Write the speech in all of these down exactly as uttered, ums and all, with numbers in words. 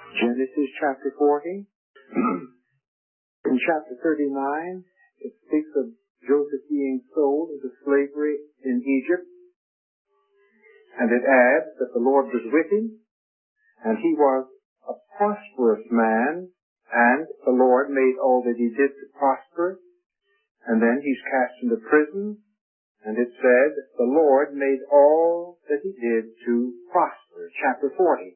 Genesis chapter forty. In chapter thirty-nine, it speaks of Joseph being sold into slavery in Egypt. And it adds that the Lord was with him, and he was a prosperous man, and the Lord made all that he did to prosper. And then he's cast into prison, and it said, the Lord made all that he did to prosper. Chapter forty.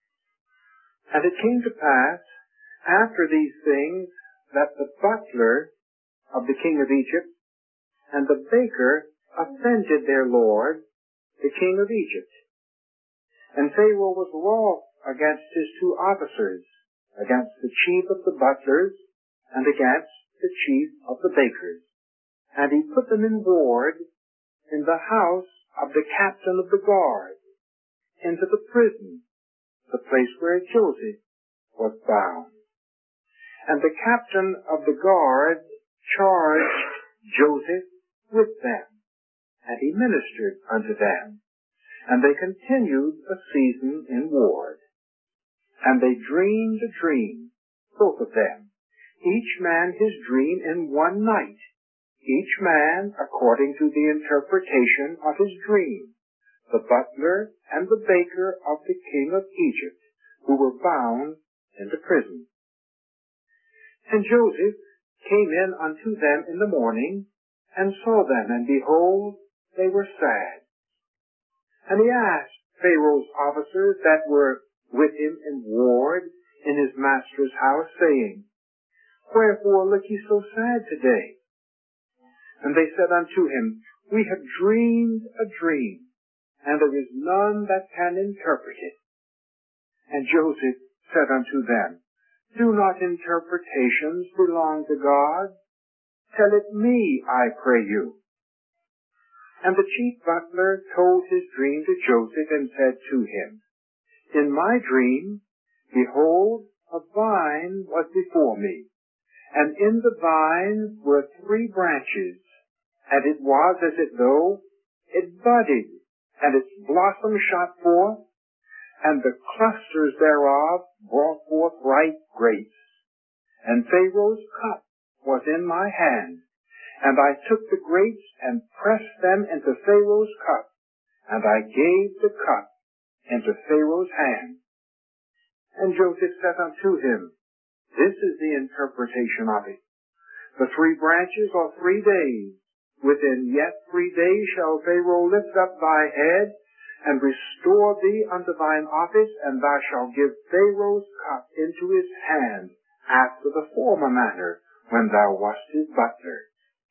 And it came to pass, after these things, that the butler of the king of Egypt and the baker offended their lord, the king of Egypt. And Pharaoh was wroth against his two officers, against the chief of the butlers and against the chief of the bakers. And he put them in ward in the house of the captain of the guard, into the prison, the place where Joseph was bound. And the captain of the guard charged Joseph with them, and he ministered unto them. And they continued a season in ward. And they dreamed a dream, both of them, each man his dream in one night, each man according to the interpretation of his dream, the butler and the baker of the king of Egypt, who were bound into prison. And Joseph came in unto them in the morning, and saw them, and behold, they were sad. And he asked Pharaoh's officers that were with him in ward in his master's house, saying, Wherefore look ye so sad today? And they said unto him, We have dreamed a dream, and there is none that can interpret it. And Joseph said unto them, Do not interpretations belong to God? Tell it me, I pray you. And the chief butler told his dream to Joseph, and said to him, In my dream, behold, a vine was before me, and in the vine were three branches, and it was as it though it budded, and its blossom shot forth, and the clusters thereof brought forth ripe grapes. And Pharaoh's cup was in my hand, and I took the grapes and pressed them into Pharaoh's cup, and I gave the cup into Pharaoh's hand. And Joseph said unto him, This is the interpretation of it. The three branches are three days. Within yet three days shall Pharaoh lift up thy head, and restore thee unto thine office, and thou shalt give Pharaoh's cup into his hand, after the former manner, when thou wast his butler.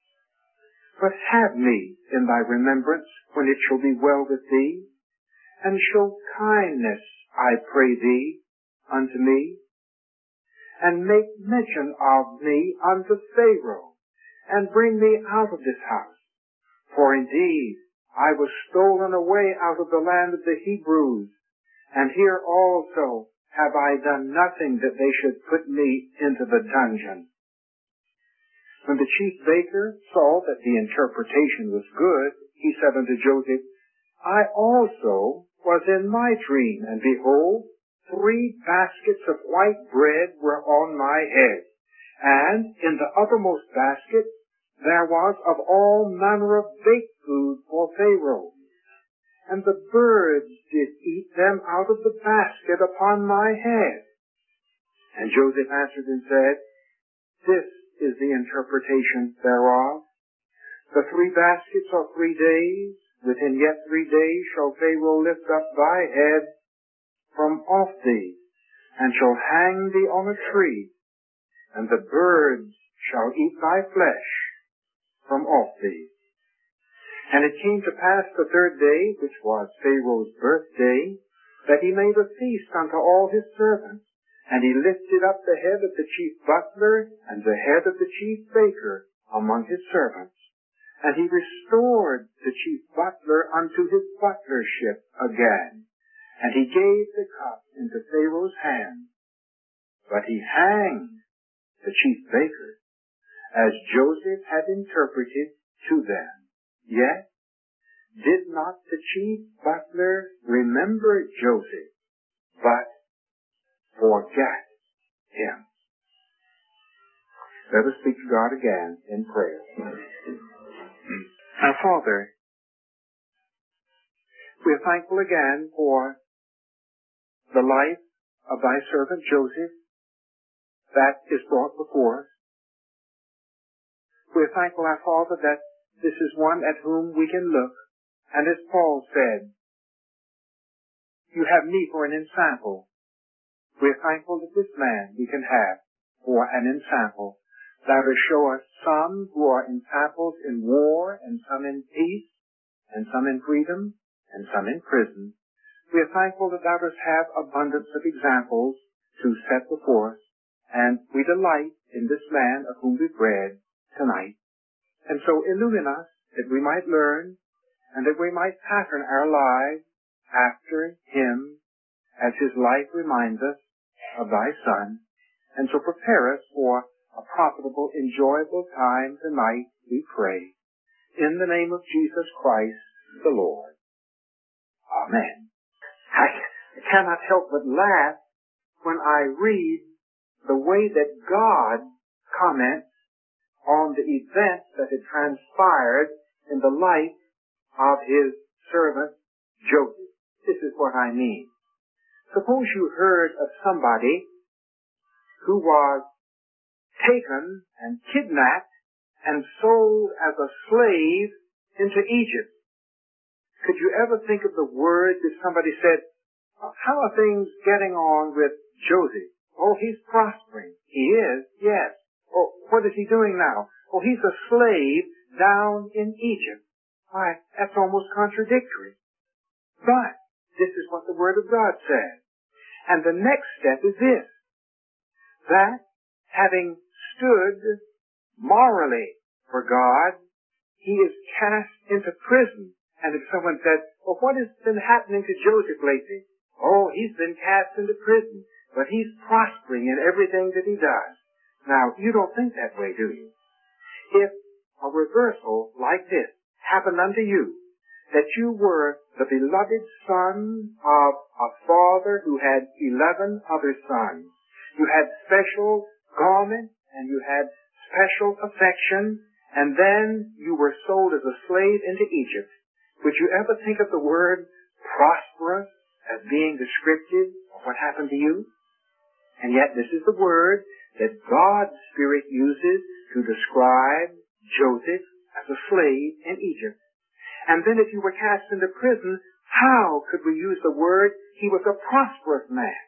But have me in thy remembrance, when it shall be well with thee, and show kindness, I pray thee, unto me, and make mention of me unto Pharaoh, and bring me out of this house. For indeed, I was stolen away out of the land of the Hebrews, and here also have I done nothing that they should put me into the dungeon. When the chief baker saw that the interpretation was good, he said unto Joseph, I also was in my dream, and behold, three baskets of white bread were on my head, and in the uppermost basket there was of all manner of baked food for Pharaoh. And the birds did eat them out of the basket upon my head. And Joseph answered and said, This is the interpretation thereof. The three baskets are three days. Within yet three days shall Pharaoh lift up thy head from off thee, and shall hang thee on a tree, and the birds shall eat thy flesh from off thee. And it came to pass the third day, which was Pharaoh's birthday, that he made a feast unto all his servants, and he lifted up the head of the chief butler and the head of the chief baker among his servants. And he restored the chief butler unto his butlership again, and he gave the cup into Pharaoh's hand. But he hanged the chief baker, as Joseph had interpreted to them. Yet did not the chief butler remember Joseph, but forget him. Let us speak to God again in prayer. Our Father, we are thankful again for the life of thy servant Joseph that is brought before us. We are thankful, our Father, that this is one at whom we can look. And as Paul said, you have me for an ensample. We are thankful that this man we can have for an ensample. Thou dost show us some who are ensamples in war, and some in peace, and some in freedom, and some in prison. We are thankful that thou dost have abundance of examples to set before us, and we delight in this man of whom we've read tonight. And so illumine us that we might learn, and that we might pattern our lives after him, as his life reminds us of thy Son, and so prepare us for a profitable, enjoyable time tonight, we pray. In the name of Jesus Christ, the Lord. Amen. I cannot help but laugh when I read the way that God comments on the events that had transpired in the life of his servant Joseph. This is what I mean. Suppose you heard of somebody who was taken and kidnapped and sold as a slave into Egypt. Could you ever think of the words if somebody said, how are things getting on with Joseph? Oh, he's prospering. He is, yes. Oh, what is he doing now? Oh, he's a slave down in Egypt. Why, that's almost contradictory. But this is what the Word of God says. And the next step is this, that having stood morally for God, he is cast into prison. And if someone said, well, what has been happening to Joseph lately? Oh, he's been cast into prison, but he's prospering in everything that he does. Now, you don't think that way, do you? If a reversal like this happened unto you, that you were the beloved son of a father who had eleven other sons, you had special garment, and you had special affection, and then you were sold as a slave into Egypt, would you ever think of the word prosperous as being descriptive of what happened to you? And yet this is the word that God's Spirit uses to describe Joseph as a slave in Egypt. And then if you were cast into prison, how could we use the word he was a prosperous man?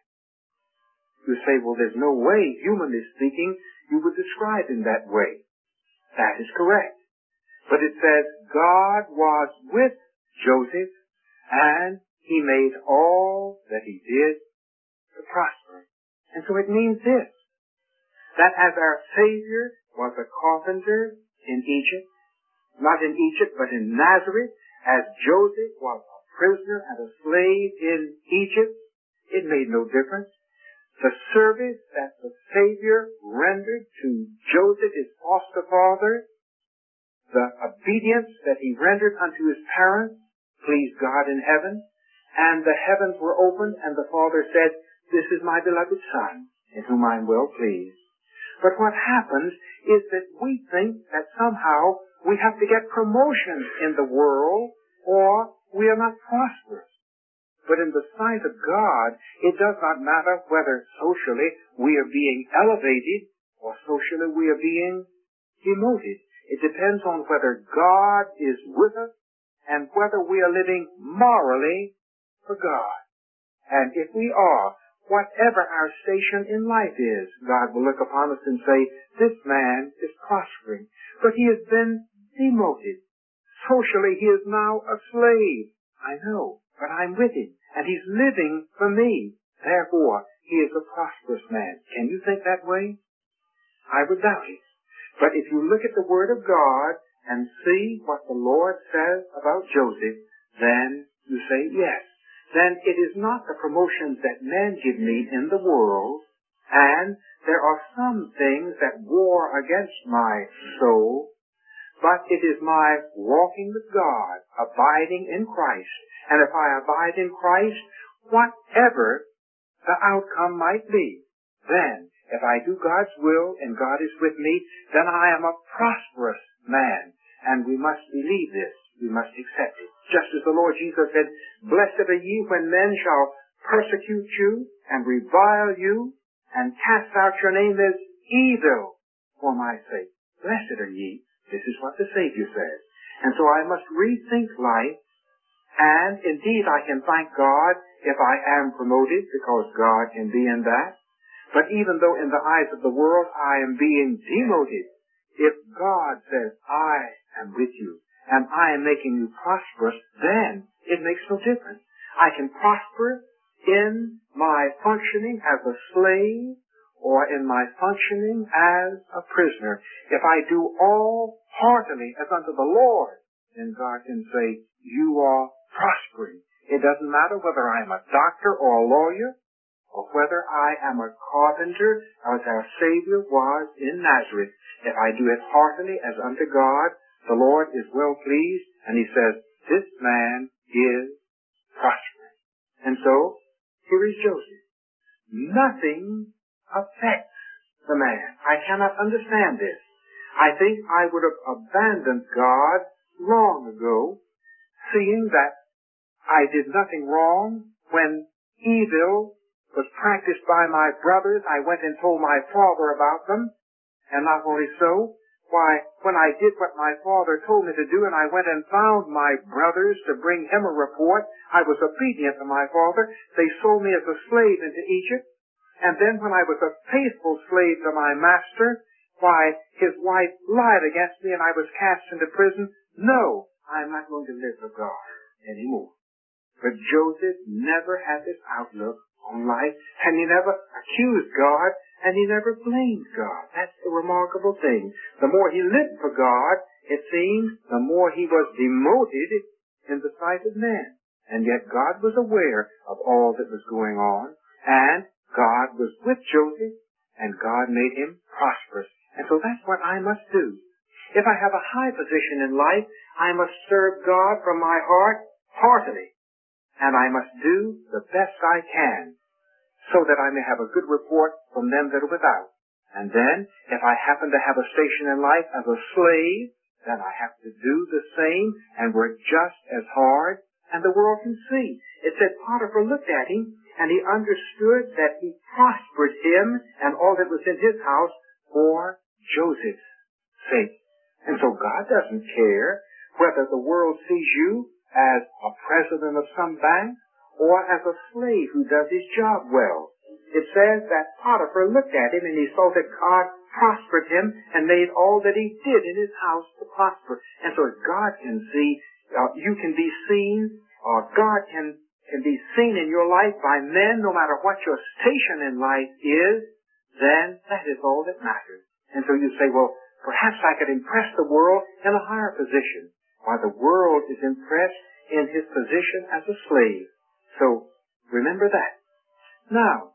You say, well, there's no way, humanly speaking, you would describe him that way. That is correct. But it says, God was with Joseph, and he made all that he did to prosper. And so it means this, that as our Savior was a carpenter in Egypt, not in Egypt, but in Nazareth, as Joseph was a prisoner and a slave in Egypt, it made no difference. The service that the Savior rendered to Joseph, his foster father, the obedience that he rendered unto his parents, pleased God in heaven, and the heavens were opened, and the Father said, this is my beloved Son, in whom I am well pleased. But what happens is that we think that somehow we have to get promotion in the world, or we are not prosperous. But in the sight of God, it does not matter whether socially we are being elevated or socially we are being demoted. It depends on whether God is with us and whether we are living morally for God. And if we are, whatever our station in life is, God will look upon us and say, this man is prospering. But he has been demoted. Socially, he is now a slave. I know, but I'm with him, and he's living for me. Therefore, he is a prosperous man. Can you think that way? I would doubt it. But if you look at the Word of God and see what the Lord says about Joseph, then you say, yes. Then it is not the promotions that men give me in the world, and there are some things that war against my soul, but it is my walking with God, abiding in Christ. And if I abide in Christ, whatever the outcome might be, then, if I do God's will and God is with me, then I am a prosperous man. And we must believe this. We must accept it. Just as the Lord Jesus said, blessed are ye when men shall persecute you and revile you and cast out your name as evil for my sake. Blessed are ye. This is what the Savior says. And so I must rethink life. And indeed I can thank God if I am promoted, because God can be in that. But even though in the eyes of the world I am being demoted, if God says, I am with you, and I am making you prosperous, then it makes no difference. I can prosper in my functioning as a slave or in my functioning as a prisoner. If I do all heartily as unto the Lord, then God can say, you are prospering. It doesn't matter whether I am a doctor or a lawyer, or whether I am a carpenter, as our Savior was in Nazareth. If I do it heartily as unto God, the Lord is well pleased, and He says, this man is prospering. And so, here is Joseph. Nothing affects the man. I cannot understand this. I think I would have abandoned God long ago, seeing that I did nothing wrong when evil was practiced by my brothers. I went and told my father about them. And not only so, why, when I did what my father told me to do and I went and found my brothers to bring him a report, I was obedient to my father. They sold me as a slave into Egypt. And then when I was a faithful slave to my master, why, his wife lied against me and I was cast into prison. No, I'm not going to live for God anymore. But Joseph never had this outlook on life, and he never accused God, and he never blamed God. That's the remarkable thing. The more he lived for God, it seems, the more he was demoted in the sight of men. And yet God was aware of all that was going on, and God was with Joseph, and God made him prosperous. And so that's what I must do. If I have a high position in life, I must serve God from my heart heartily. And I must do the best I can so that I may have a good report from them that are without. And then, if I happen to have a station in life as a slave, then I have to do the same and work just as hard, and the world can see. It said Potiphar looked at him, and he understood that he prospered him and all that was in his house for Joseph's sake. And so God doesn't care whether the world sees you as a president of some bank, or as a slave who does his job well. It says that Potiphar looked at him and he saw that God prospered him and made all that he did in his house to prosper. And so as God can see, uh, you can be seen, or God can, can be seen in your life by men, no matter what your station in life is, then that is all that matters. And so you say, well, perhaps I could impress the world in a higher position, while the world is impressed in his position as a slave. So, remember that. Now,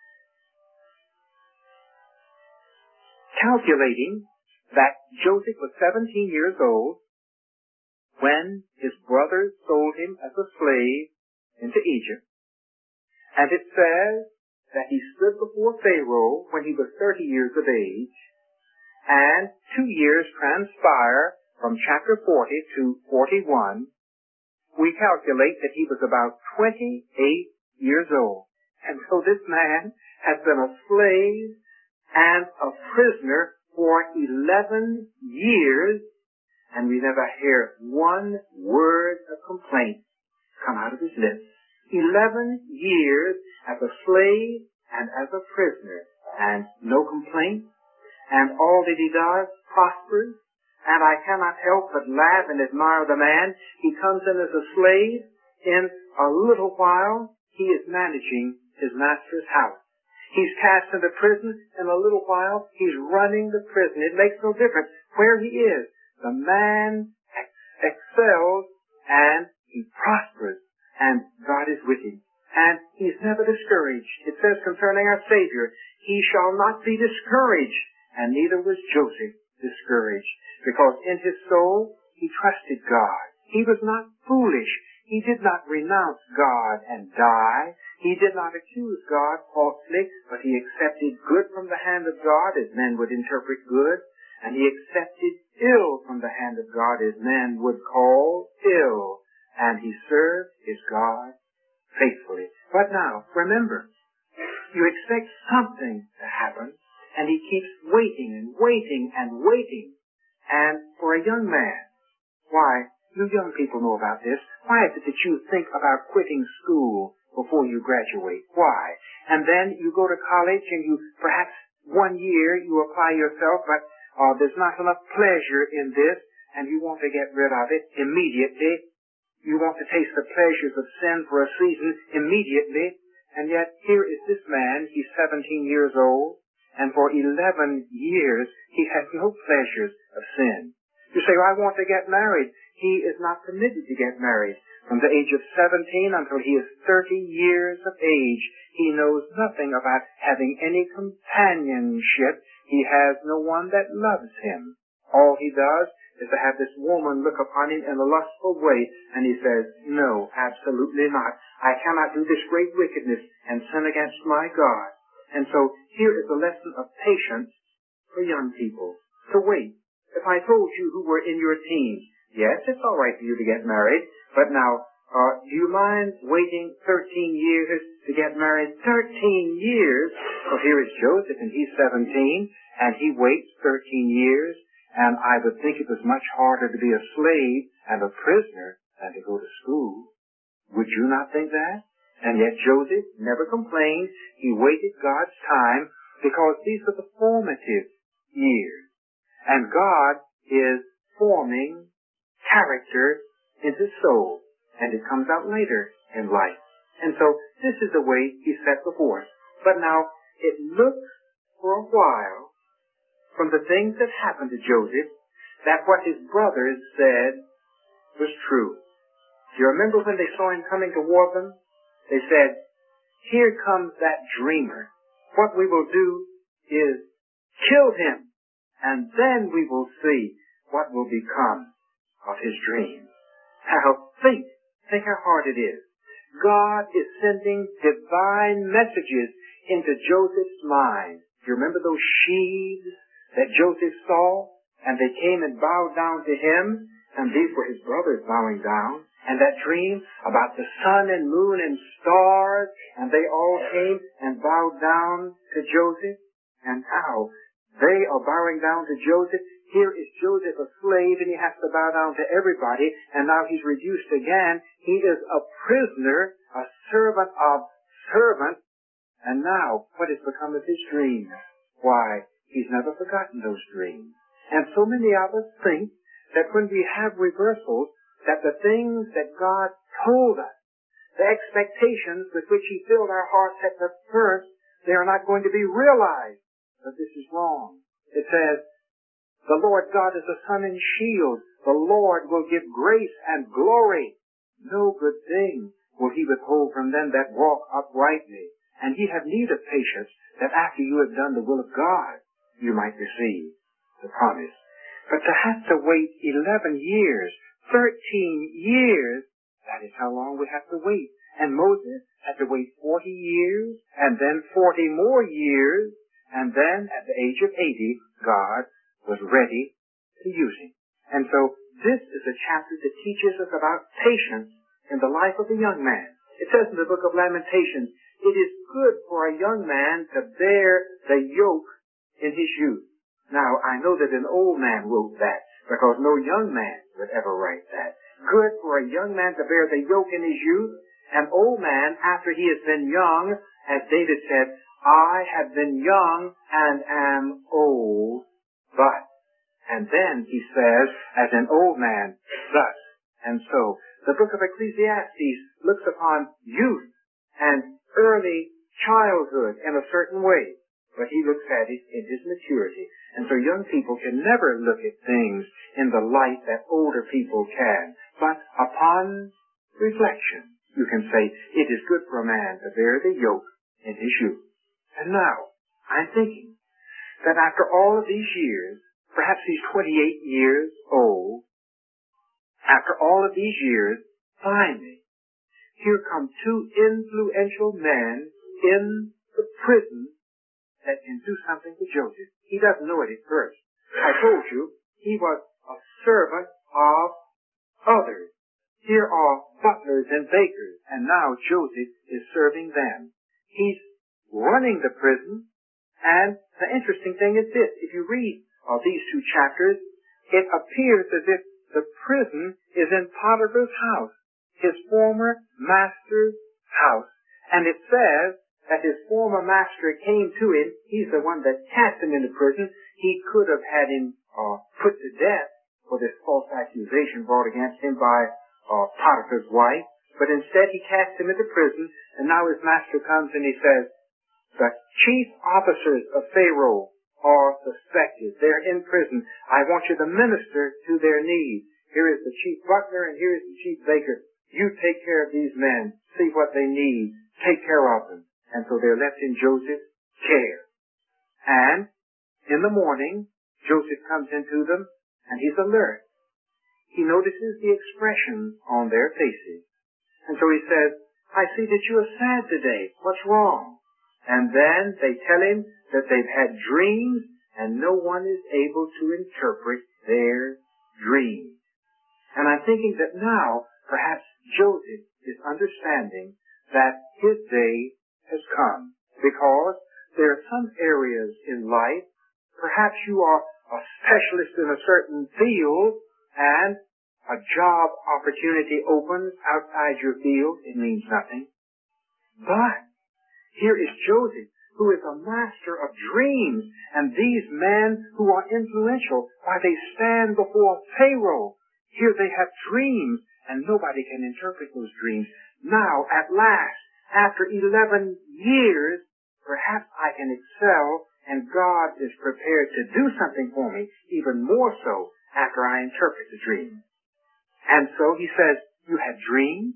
calculating that Joseph was seventeen years old when his brothers sold him as a slave into Egypt. And it says that he stood before Pharaoh when he was thirty years of age, and two years transpire from chapter forty to forty-one, we calculate that he was about twenty-eight years old. And so this man has been a slave and a prisoner for eleven years, and we never hear one word of complaint come out of his lips. Eleven years as a slave and as a prisoner, and no complaint, and all that he does prospers. And I cannot help but laugh and admire the man. He comes in as a slave. In a little while, he is managing his master's house. He's cast into prison. In a little while, he's running the prison. It makes no difference where he is. The man ex- excels and he prospers. And God is with him. And he's never discouraged. It says concerning our Savior, he shall not be discouraged. And neither was Joseph discouraged, because in his soul he trusted God. He was not foolish. He did not renounce God and die. He did not accuse God falsely, but he accepted good from the hand of God as men would interpret good, and he accepted ill from the hand of God as men would call ill, and he served his God faithfully. But now, remember, you expect something to happen, and he keeps waiting and waiting and waiting. And for a young man, why, you young people know about this. Why is it that you think about quitting school before you graduate? Why? And then you go to college and you, perhaps one year you apply yourself, but uh, there's not enough pleasure in this, and you want to get rid of it immediately. You want to taste the pleasures of sin for a season immediately. And yet here is this man, he's seventeen years old, and for eleven years he has no pleasures of sin. You say, well, I want to get married. He is not permitted to get married. From the age of seventeen until he is thirty years of age, he knows nothing about having any companionship. He has no one that loves him. All he does is to have this woman look upon him in a lustful way, and he says, no, absolutely not. I cannot do this great wickedness and sin against my God. And so here is a lesson of patience for young people. To wait. If I told you who were in your teens, yes, it's all right for you to get married, but now, uh, do you mind waiting thirteen years to get married? thirteen years? Well, here is Joseph, and he's seventeen, and he waits thirteen years, and I would think it was much harder to be a slave and a prisoner than to go to school. Would you not think that? And yet Joseph never complained. He waited God's time because these are the formative years. And God is forming character in his soul, and it comes out later in life. And so this is the way he set before us. But now, it looks for a while from the things that happened to Joseph that what his brothers said was true. Do you remember when they saw him coming toward them? They said, here comes that dreamer. What we will do is kill him, and then we will see what will become of his dream. Now, think, think how hard it is. God is sending divine messages into Joseph's mind. Do you remember those sheaves that Joseph saw? And they came and bowed down to him, and these were his brothers bowing down. And that dream about the sun and moon and stars, and they all came and bowed down to Joseph. And now, they are bowing down to Joseph. Here is Joseph a slave, and he has to bow down to everybody, and now he's reduced again. He is a prisoner, a servant of servants, and now, what has become of his dreams? Why, he's never forgotten those dreams. And so many of us think that when we have reversals, that the things that God told us, the expectations with which he filled our hearts at the first, they are not going to be realized. But this is wrong. It says, the Lord God is a sun and shield. The Lord will give grace and glory. No good thing will he withhold from them that walk uprightly. And ye have need of patience, that after you have done the will of God, you might receive the promise. But to have to wait eleven years, thirteen years, that is how long we have to wait. And Moses had to wait forty years, and then forty more years, and then at the age of eighty, God was ready to use him. And so this is a chapter that teaches us about patience in the life of a young man. It says in the book of Lamentations, it is good for a young man to bear the yoke in his youth. Now, I know that an old man wrote that, because no young man would ever write that. Good for a young man to bear the yoke in his youth. An old man, after he has been young, as David said, I have been young and am old, but. And then he says, as an old man, thus. And so, the book of Ecclesiastes looks upon youth and early childhood in a certain way, but he looks at it in his maturity. And so young people can never look at things in the light that older people can. But upon reflection, you can say, it is good for a man to bear the yoke in his youth. And now, I'm thinking that after all of these years, perhaps he's twenty-eight years old, after all of these years, finally, here come two influential men in the prison that can do something to Joseph. He doesn't know it at first. I told you, he was a servant of others. Here are butlers and bakers, and now Joseph is serving them. He's running the prison, and the interesting thing is this. If you read uh, these two chapters, it appears as if the prison is in Potiphar's house, his former master's house. And it says that his former master came to him. He's the one that cast him into prison. He could have had him uh, put to death for this false accusation brought against him by uh, Potiphar's wife. But instead he cast him into prison, and now his master comes and he says, the chief officers of Pharaoh are suspected. They're in prison. I want you to minister to their needs. Here is the chief butler and here is the chief baker. You take care of these men. See what they need. Take care of them. And so they're left in Joseph's care. And in the morning, Joseph comes into them and he's alert. He notices the expressions on their faces. And so he says, I see that you are sad today. What's wrong? And then they tell him that they've had dreams and no one is able to interpret their dreams. And I'm thinking that now perhaps Joseph is understanding that his day has come, because there are some areas in life, perhaps you are a specialist in a certain field and a job opportunity opens outside your field. It means nothing. But here is Joseph, who is a master of dreams, and these men who are influential, why they stand before Pharaoh. Here they have dreams, and nobody can interpret those dreams. Now, at last, after eleven years, perhaps I can excel, and God is prepared to do something for me, even more so after I interpret the dream. And so he says, you have dreams?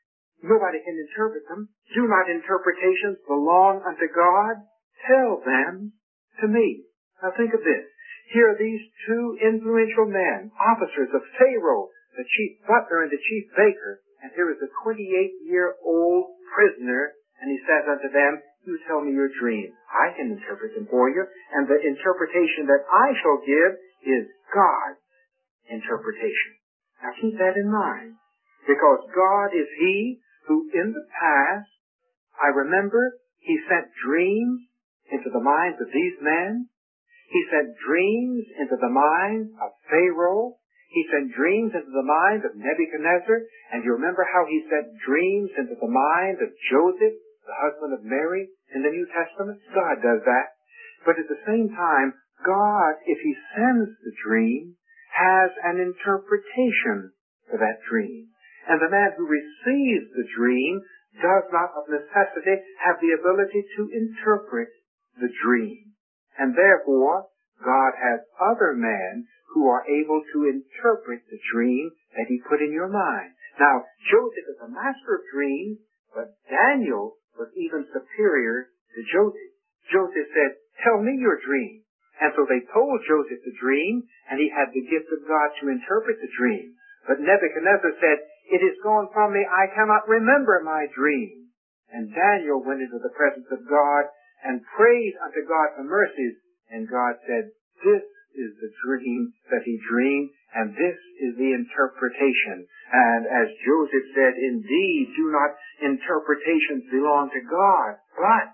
Nobody can interpret them. Do not interpretations belong unto God? Tell them to me. Now think of this. Here are these two influential men, officers of Pharaoh, the chief butler and the chief baker, and here is a twenty-eight-year-old prisoner, and he says unto them, you tell me your dream. I can interpret them for you, and the interpretation that I shall give is God's interpretation. Now keep that in mind, because God is He who in the past, I remember, He sent dreams into the minds of these men. He sent dreams into the mind of Pharaoh. He sent dreams into the mind of Nebuchadnezzar. And you remember how He sent dreams into the mind of Joseph, the husband of Mary, in the New Testament? God does that. But at the same time, God, if He sends the dream, has an interpretation for that dream. And the man who receives the dream does not of necessity have the ability to interpret the dream. And therefore, God has other men who are able to interpret the dream that He put in your mind. Now, Joseph is a master of dreams, but Daniel was even superior to Joseph. Joseph said, tell me your dream. And so they told Joseph the dream, and he had the gift of God to interpret the dream. But Nebuchadnezzar said, it is gone from me, I cannot remember my dream. And Daniel went into the presence of God and prayed unto God for mercies. And God said, this is the dream that he dreamed, and this is the interpretation. And as Joseph said, indeed, do not interpretations belong to God, but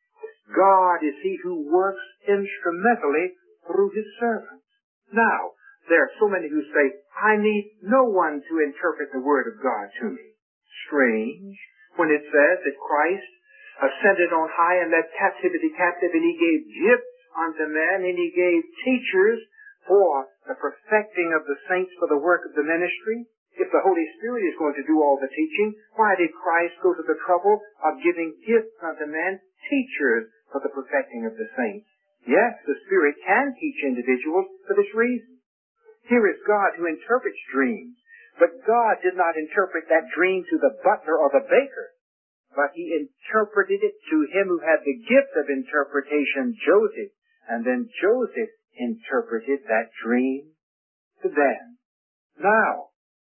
God is He who works instrumentally through His servants. Now, there are so many who say, I need no one to interpret the Word of God to me. Strange, when it says that Christ ascended on high and led captivity captive, and He gave gifts unto men, and He gave teachers for the perfecting of the saints for the work of the ministry. If the Holy Spirit is going to do all the teaching, why did Christ go to the trouble of giving gifts unto men, teachers for the perfecting of the saints? Yes, the Spirit can teach individuals for this reason. Here is God who interprets dreams, but God did not interpret that dream to the butler or the baker, but He interpreted it to him who had the gift of interpretation, Joseph, and then Joseph interpreted that dream to them. Now,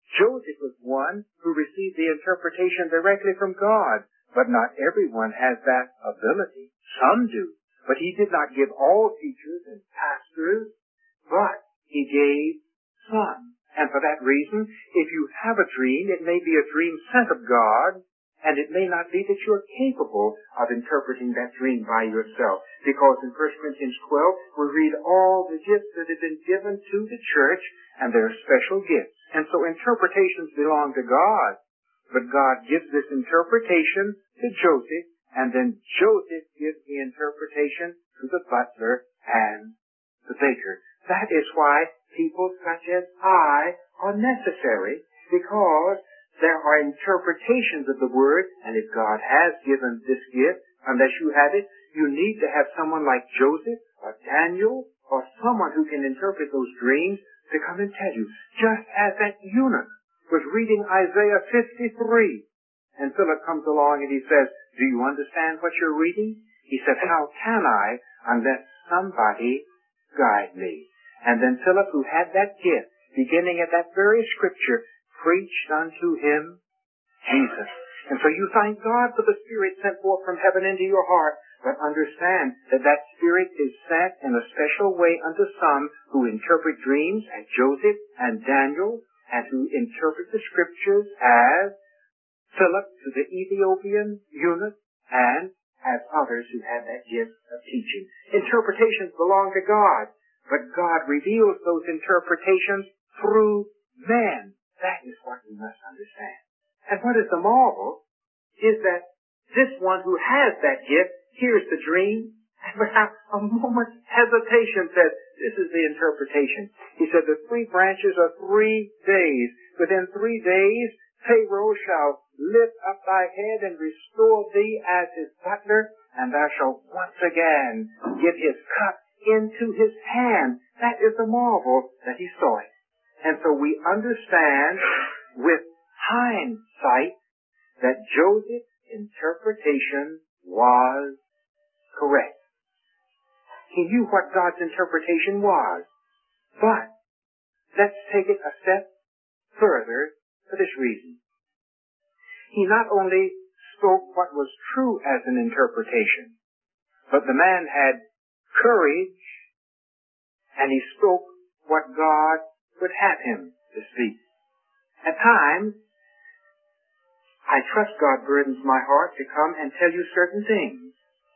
Joseph was one who received the interpretation directly from God, but not everyone has that ability. Some do, but he did not give all teachers and pastors, but he gave some. And for that reason, if you have a dream, it may be a dream sent of God, and it may not be that you're capable of interpreting that dream by yourself. Because in First Corinthians twelve, we read all the gifts that have been given to the church, and they're special gifts. And so interpretations belong to God. But God gives this interpretation to Joseph, and then Joseph gives the interpretation to the butler and the baker. That is why people such as I are necessary, because there are interpretations of the Word, and if God has given this gift, unless you have it, you need to have someone like Joseph or Daniel or someone who can interpret those dreams to come and tell you. Just as that eunuch was reading Isaiah fifty-three, and Philip comes along and he says, do you understand what you're reading? He said, how can I unless somebody guide me? And then Philip, who had that gift, beginning at that very scripture, preached unto him Jesus. And so you thank God for the Spirit sent forth from heaven into your heart, but understand that that Spirit is sent in a special way unto some who interpret dreams, as Joseph and Daniel, and who interpret the scriptures as Philip to the Ethiopian eunuch, and as others who have that gift of teaching. Interpretations belong to God, but God reveals those interpretations through men. That is what we must understand. And what is the marvel is that this one who has that gift hears the dream and without a moment's hesitation says, this is the interpretation. He said, the three branches are three days. Within three days, Pharaoh shall lift up thy head and restore thee as his butler, and thou shalt once again give his cup into his hand. That is the marvel that he saw it. And so we understand with hindsight that Joseph's interpretation was correct. He knew what God's interpretation was. But let's take it a step further for this reason. He not only spoke what was true as an interpretation, but the man had courage, and he spoke what God would have him to speak. At times, I trust God burdens my heart to come and tell you certain things.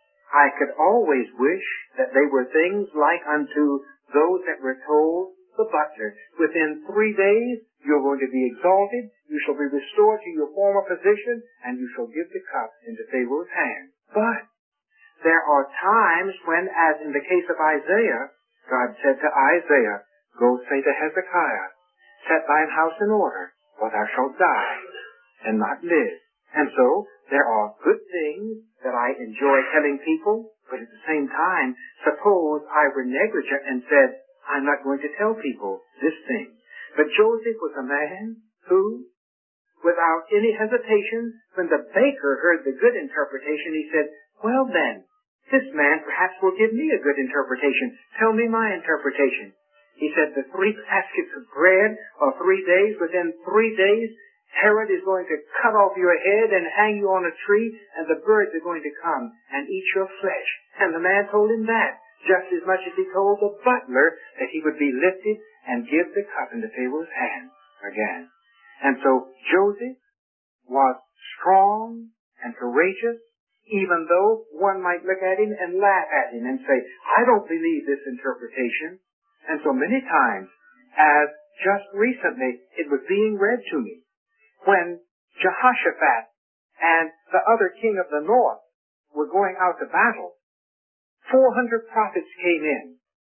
I could always wish that they were things like unto those that were told the butler, within three days you're going to be exalted, you shall be restored to your former position, and you shall give the cup into Pharaoh's hand. But there are times when, as in the case of Isaiah, God said to Isaiah, go say to Hezekiah, set thine house in order, or thou shalt die, and not live. And so, there are good things that I enjoy telling people, but at the same time, suppose I were negligent and said, I'm not going to tell people this thing. But Joseph was a man who, without any hesitation, when the baker heard the good interpretation, he said, well then, this man perhaps will give me a good interpretation. Tell me my interpretation. He said, the three baskets of bread are three days. Within three days, Herod is going to cut off your head and hang you on a tree, and the birds are going to come and eat your flesh. And the man told him that, just as much as he told the butler that he would be lifted and give the cup into Pharaoh's hand again. And so Joseph was strong and courageous, even though one might look at him and laugh at him and say, I don't believe this interpretation. And so many times, as just recently it was being read to me, when Jehoshaphat and the other king of the north were going out to battle, four hundred prophets came in,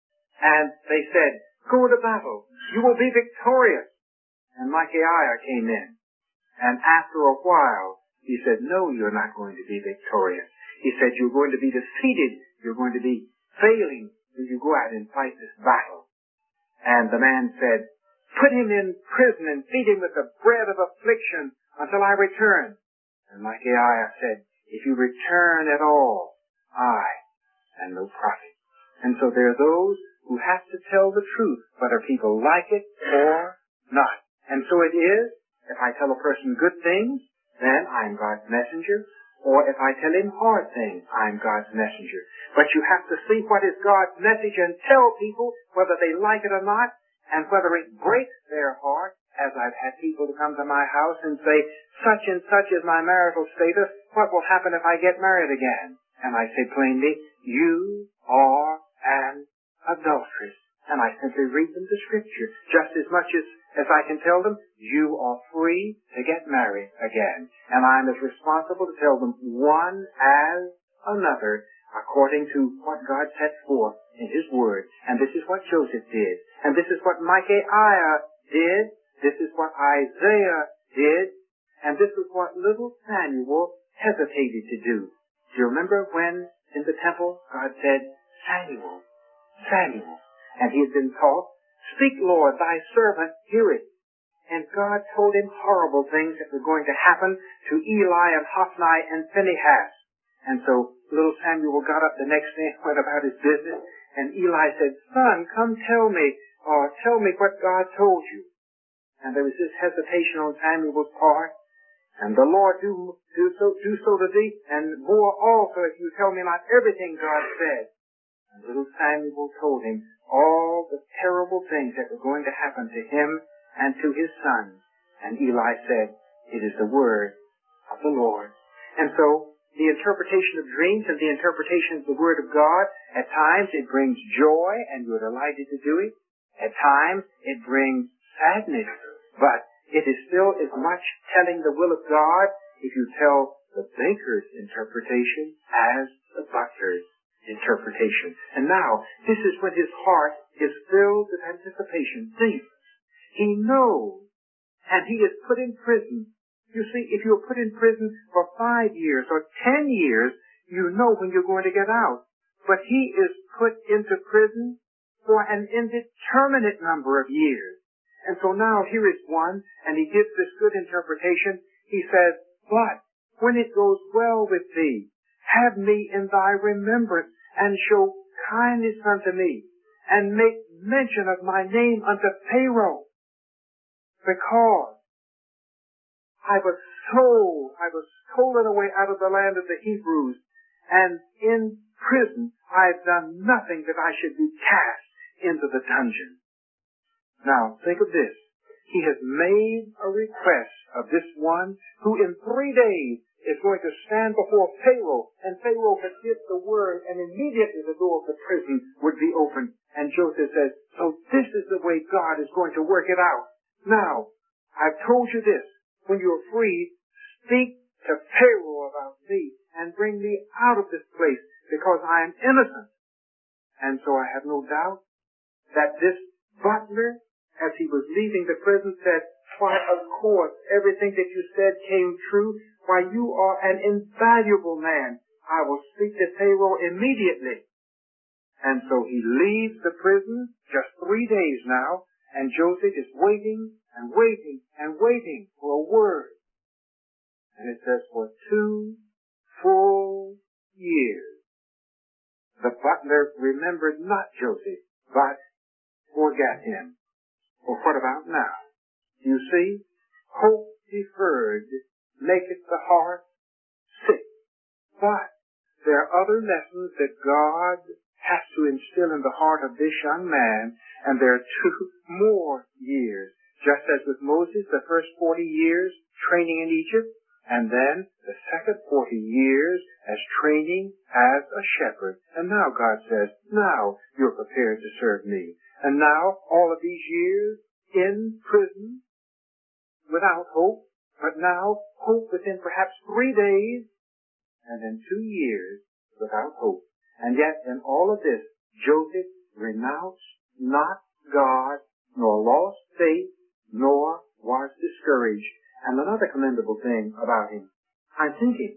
and they said, go to battle, you will be victorious. And Micaiah came in, and after a while, he said, no, you're not going to be victorious. He said, you're going to be defeated, you're going to be failing when you go out and fight this battle. And the man said, put him in prison and feed him with the bread of affliction until I return. And Micaiah said, if you return at all, I am no prophet. And so there are those who have to tell the truth, whether people like it or not. And so it is, if I tell a person good things, then I'm God's messenger. Or if I tell him hard things, I'm God's messenger. But you have to see what is God's message and tell people whether they like it or not, and whether it breaks their heart, as I've had people to come to my house and say, such and such is my marital status, what will happen if I get married again? And I say plainly, you are an adulteress. And I simply read them the scripture, just as much as, as I can tell them, you are free to get married again. And I'm as responsible to tell them one as another, according to what God set forth in His Word. And this is what Joseph did. And this is what Micaiah did. This is what Isaiah did. And this is what little Samuel hesitated to do. Do you remember when in the temple God said, Samuel, Samuel? And he had been taught, speak, Lord, thy servant heareth. And God told him horrible things that were going to happen to Eli and Hophni and Phinehas. And so little Samuel got up the next day and went about his business. And Eli said, son, come tell me, or tell me what God told you. And there was this hesitation on Samuel's part. And the Lord do, do so, do so to thee, and more also if you tell me not everything God said. And little Samuel told him all the terrible things that were going to happen to him and to his sons. And Eli said, it is the word of the Lord. And so the interpretation of dreams and the interpretation of the word of God, at times it brings joy and you're delighted to do it. At times it brings sadness, but it is still as much telling the will of God if you tell the baker's interpretation as the butler's interpretation. And now, this is when his heart is filled with anticipation. Think. He knows. And he is put in prison. You see, if you're put in prison for five years or ten years, you know when you're going to get out. But he is put into prison for an indeterminate number of years. And so now here is one, and he gives this good interpretation. He says, but when it goes well with thee, have me in thy remembrance, and show kindness unto me, and make mention of my name unto Pharaoh, because I was sold, I was stolen away out of the land of the Hebrews, and in prison I've done nothing that I should be cast into the dungeon. Now, think of this. He has made a request of this one who in three days is going to stand before Pharaoh, and Pharaoh would give the word, and immediately the door of the prison would be opened. And Joseph says, so this is the way God is going to work it out. Now, I've told you this. When you're free, speak to Pharaoh about me and bring me out of this place, because I am innocent. And so I have no doubt that this butler, as he was leaving the prison, said, why, of course, everything that you said came true. Why, you are an invaluable man. I will speak to Pharaoh immediately. And so he leaves the prison, just three days now, and Joseph is waiting and waiting and waiting for a word. And it says, for two full years, the butler remembered not Joseph, but forgot him. Well, what about now? You see, hope deferred maketh the heart sick. But there are other lessons that God has to instill in the heart of this young man, and there are two more years. Just as with Moses, the first forty years training in Egypt, and then the second forty years as training as a shepherd. And now God says, now you're prepared to serve me. And now, all of these years in prison, without hope, but now hope within perhaps three days, and in two years without hope. And yet, in all of this, Joseph renounced not God, nor lost faith, nor was discouraged. And another commendable thing about him, I'm thinking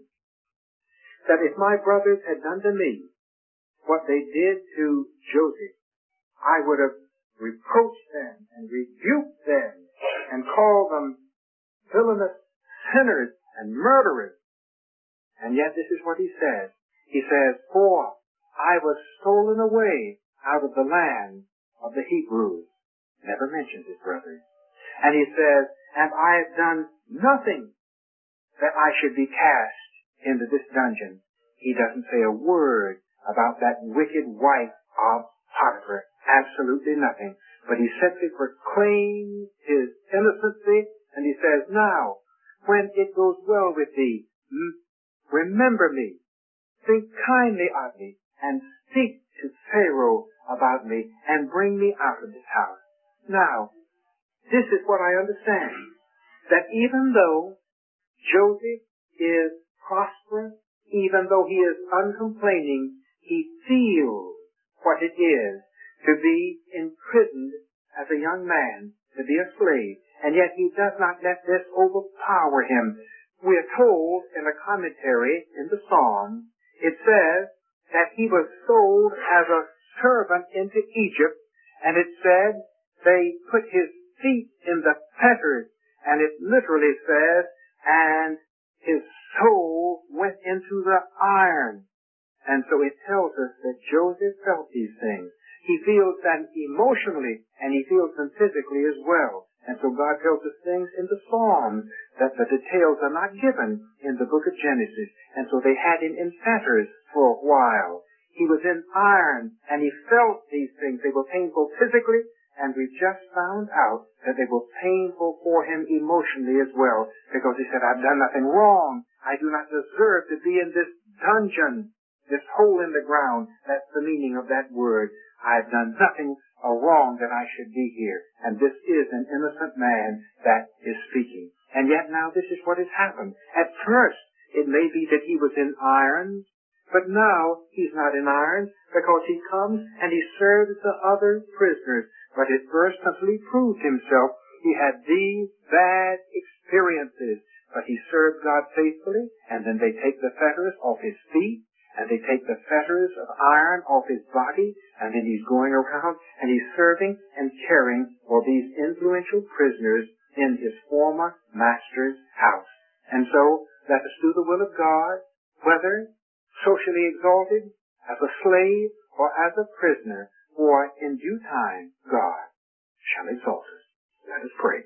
that if my brothers had done to me what they did to Joseph, I would have reproached them and rebuked them and called them villainous sinners and murderers. And yet this is what he says. He says, for I was stolen away out of the land of the Hebrews. Never mentions his brothers. And he says, and I have done nothing that I should be cast into this dungeon. He doesn't say a word about that wicked wife of Potiphar. Absolutely nothing. But he simply proclaims his innocency, and he says, now, when it goes well with thee, remember me, think kindly of me, and speak to Pharaoh about me, and bring me out of this house. Now, this is what I understand, that even though Joseph is prosperous, even though he is uncomplaining, he feels what it is to be imprisoned as a young man, to be a slave, and yet he does not let this overpower him. We are told in a commentary in the Psalms, it says that he was sold as a servant into Egypt, and it said they put his feet in the fetters, and it literally says, and his soul went into the iron. And so it tells us that Joseph felt these things. He feels them emotionally, and he feels them physically as well. And so God tells us things in the Psalms that the details are not given in the book of Genesis. And so they had him in fetters for a while. He was in iron, and he felt these things. They were painful physically, and we just found out that they were painful for him emotionally as well, because he said, I've done nothing wrong. I do not deserve to be in this dungeon, this hole in the ground. That's the meaning of that word. I've done nothing wrong that I should be here. And this is an innocent man that is speaking. And yet now this is what has happened. At first, it may be that he was in irons, but now he's not in irons, because he comes and he serves the other prisoners. But at first, until he proved himself, he had these bad experiences. But he served God faithfully, and then they take the fetters off his feet, and they take the fetters of iron off his body, and then he's going around, and he's serving and caring for these influential prisoners in his former master's house. And so, let us do the will of God, whether socially exalted, as a slave, or as a prisoner, for in due time, God shall exalt us. Let us pray.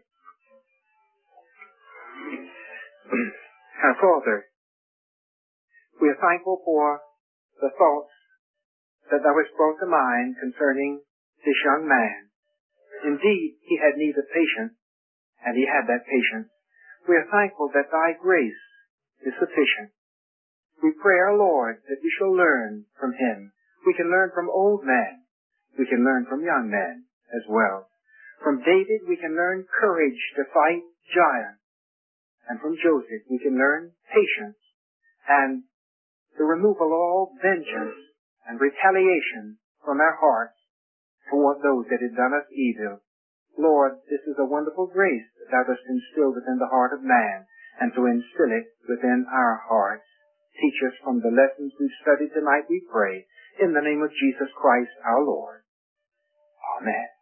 Our Father, we are thankful for the thoughts that thou hast brought to mind concerning this young man. Indeed, he had need of patience, and he had that patience. We are thankful that thy grace is sufficient. We pray, our Lord, that we shall learn from him. We can learn from old men. We can learn from young men as well. From David, we can learn courage to fight giants. And from Joseph, we can learn patience and the removal of all vengeance and retaliation from our hearts toward those that had done us evil. Lord, this is a wonderful grace that thou dost instill within the heart of man, and to instill it within our hearts. Teach us from the lessons we've studied tonight, we pray, in the name of Jesus Christ our Lord. Amen.